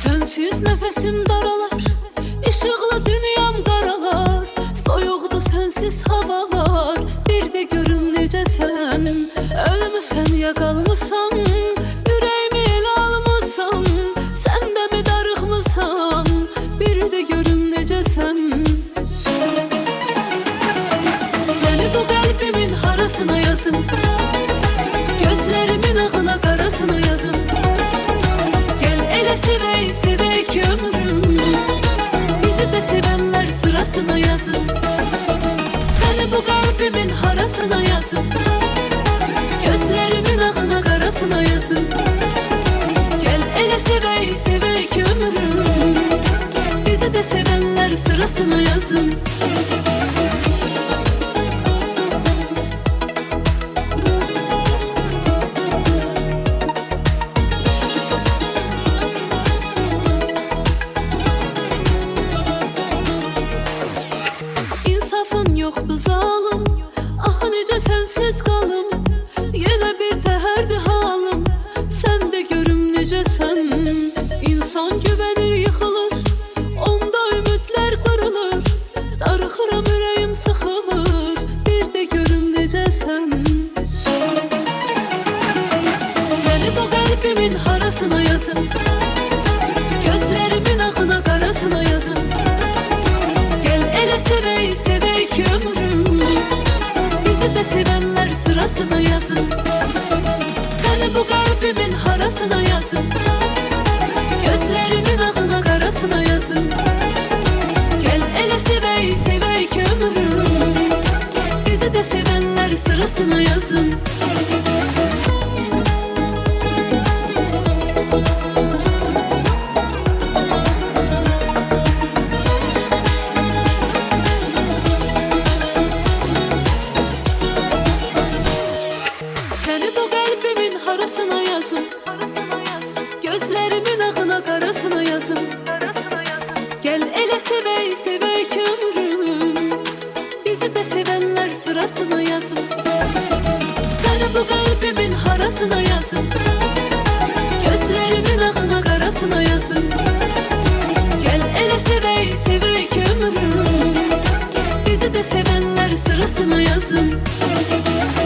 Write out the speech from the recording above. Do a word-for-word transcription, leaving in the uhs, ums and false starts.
Sensiz nefesim daralar, ışıklı dünyam qaralar. Soyuqdu sensiz havalar, bir de görüm necəsən. Ölmüsən ya qalmısan, ürəyimi el almısan. Sən də mi darıxmısan, bir de görüm necəsən. Səni bu qəlbimin harasına yazım, gözlərimin ağına qarasına yazım. Elə sevək, sevək ömrüm, bizi də sevənlər sırasına yazın. Səni bu qəlbimin harasına yazın, gözlərimin ağına qarasına yazın. Gəl elə sevək, sevək ömrüm, bizi də sevənlər sırasına yazın. Yoxdur zalım, axı necə sənsiz qalım. Yenə bir təhərdir halım, sən də görüm necəsən. İnsan güvənir, yıxılır, onda ümidlər qırılır. Darıxıram, ürəyim sıxılır, bir də görüm necəsən. Səni bu qəlbimin harasına yazım, gözlərimin ağına qarasına yazım. Gəl elə sevək, sevək ömrüm, bizi də sevənlər sırasına yazın. Səni bu qəlbimin harasına yazın, gözlərimin ağına qarasına yazın. Gəl elə sevək, sevək ömrüm, bizi də sevənlər sırasına yazın. Səni bu qəlbimin harasına yazın, gözlərimin ağına qarasına yazın. Gəl elə sevək, sevək ömrüm, bizi də sevənlər sırasına yazın. Səni bu qəlbimin harasına yazın, gözlərimin ağına qarasına yazın. Gəl elə sevək, sevək ömrüm, bizi də sevənlər sırasına yazın.